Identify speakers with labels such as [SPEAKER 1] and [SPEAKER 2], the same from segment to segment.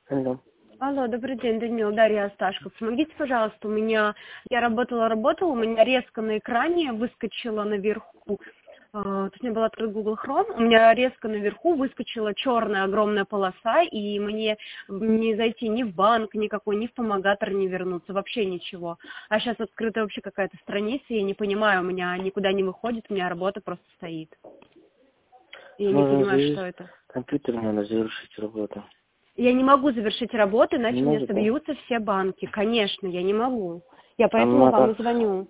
[SPEAKER 1] Алло.
[SPEAKER 2] Алло, добрый день, Данил, Дарья Асташко. Помогите, пожалуйста, я работала, у меня резко на экране выскочила наверху, то есть у меня был открыт Google Chrome, у меня резко наверху выскочила черная огромная полоса, и мне не зайти ни в банк никакой, ни в помогатор не вернуться, вообще ничего. А сейчас открыта вообще какая-то страница, я не понимаю, у меня никуда не выходит, у меня работа просто стоит. Я не понимаю, что это.
[SPEAKER 1] Компьютер надо завершить работу.
[SPEAKER 2] Я не могу завершить работу, иначе
[SPEAKER 1] Не
[SPEAKER 2] мне
[SPEAKER 1] можете?
[SPEAKER 2] собьются все банки. Конечно, я не могу. Я поэтому вам и звоню.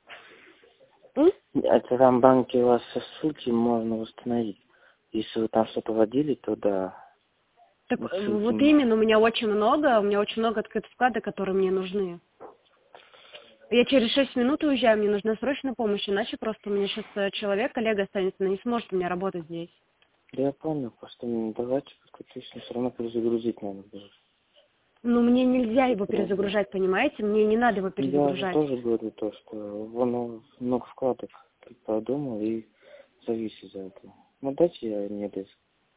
[SPEAKER 1] Это там банки у вас ссылки можно восстановить. Если вы там что-то вводили, то да.
[SPEAKER 2] Так
[SPEAKER 1] Ссылки
[SPEAKER 2] вот именно, у меня очень много открытых вкладок, которые мне нужны. Я через 6 минут уезжаю, мне нужна срочная помощь, иначе просто у меня сейчас человек, коллега останется, но не сможет у меня работать здесь.
[SPEAKER 1] Да я понял, просто давайте как-то все равно перезагрузить надо будет.
[SPEAKER 2] Ну, мне нельзя его перезагружать, понимаете? Мне не надо его
[SPEAKER 1] Я же
[SPEAKER 2] перезагружать.
[SPEAKER 1] тоже говорю то, что вон много вкладок подумал и завис из-за этого. Ну дайте я не диск.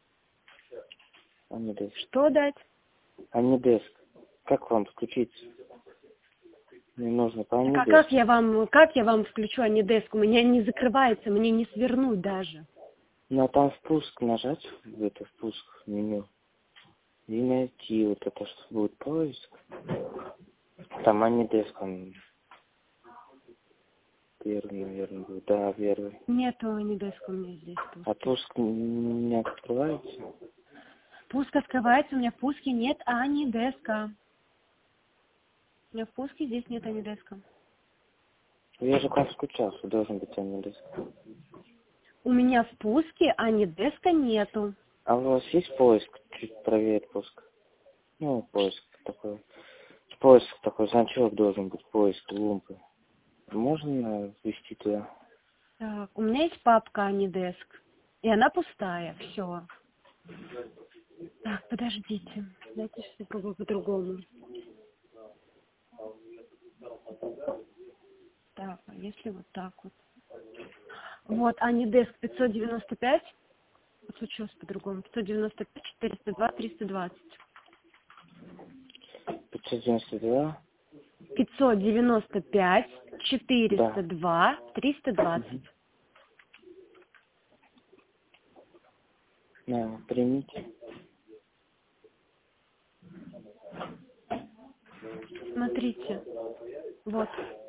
[SPEAKER 1] А не диск.
[SPEAKER 2] Что дать?
[SPEAKER 1] А не диск. Как вам включить? Мне нужно по
[SPEAKER 2] Так, а
[SPEAKER 1] Анидеску.
[SPEAKER 2] как я вам включу Анидеск? У меня не закрывается, мне не свернуть даже.
[SPEAKER 1] Ну а там впуск нажать, в это впуск меню. И найти вот это, что будет поиск. Там Анидеск, он первый, наверное, будет. Да, первый.
[SPEAKER 2] Нету Анидеска у меня здесь.
[SPEAKER 1] А пуск не открывается?
[SPEAKER 2] Пуск открывается, у меня в пуске нет Анидеска. У меня в пуске здесь нет Анидеска.
[SPEAKER 1] Я же к вам скучался, должен быть Анидеск.
[SPEAKER 2] У меня в пуске Анидеска нету.
[SPEAKER 1] А у вас есть поиск? Чуть правее пуск. Ну, поиск такой. Поиск такой, значок должен быть, поиск лумпы. Можно ввести туда?
[SPEAKER 2] Так, у меня есть папка Анидеск. И она пустая, все. Так, подождите. Дайте сейчас я попробую по-другому. Так, а если вот так вот? Вот, Анидеск 595. Вот случилось по-другому. 595, 402, 320.
[SPEAKER 1] 592?
[SPEAKER 2] 595,
[SPEAKER 1] Да.
[SPEAKER 2] 402, 320.
[SPEAKER 1] На, примите.
[SPEAKER 2] Смотрите. Вот.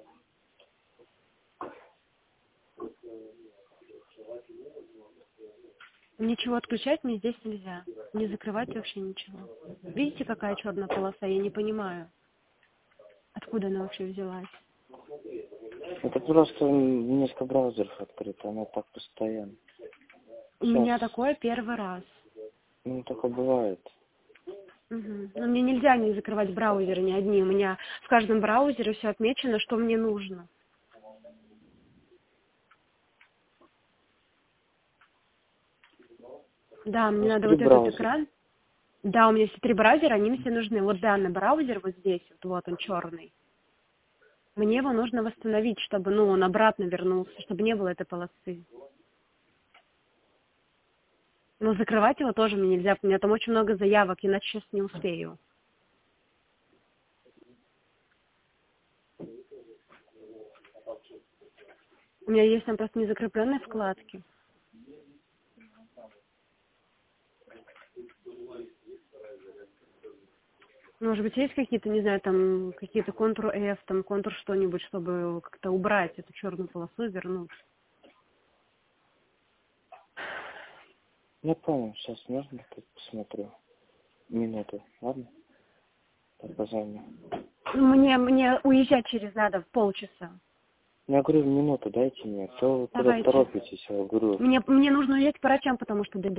[SPEAKER 2] Ничего отключать мне здесь нельзя. Не закрывать вообще ничего. Видите, какая черная полоса? Я не понимаю, откуда она вообще взялась.
[SPEAKER 1] Это просто несколько браузеров открыто, оно так постоянно.
[SPEAKER 2] У
[SPEAKER 1] Сейчас.
[SPEAKER 2] меня такое первый раз.
[SPEAKER 1] Ну, такое бывает.
[SPEAKER 2] Угу. Но мне нельзя не закрывать браузеры ни одни. У меня в каждом браузере все отмечено, что мне нужно. Да, мне надо вот этот экран. Да, у меня все 3 браузера, они мне все нужны. Вот данный браузер вот здесь, вот он черный. Мне его нужно восстановить, чтобы, он обратно вернулся, чтобы не было этой полосы. Но закрывать его тоже мне нельзя, у меня там очень много заявок, иначе сейчас не успею. У меня есть там просто незакрепленные вкладки. Может быть, есть какие-то, не знаю, там, какие-то Ctrl-F, там, Ctrl что-нибудь, чтобы как-то убрать эту черную полосу и вернуть.
[SPEAKER 1] Я понял, сейчас можно тут посмотрю. Минуту, ладно? Так, позвоню.
[SPEAKER 2] Мне уезжать надо в полчаса.
[SPEAKER 1] Я говорю, минуту дайте мне, то вы куда
[SPEAKER 2] Давайте.
[SPEAKER 1] торопитесь, я говорю.
[SPEAKER 2] Мне нужно уезжать к врачам, потому что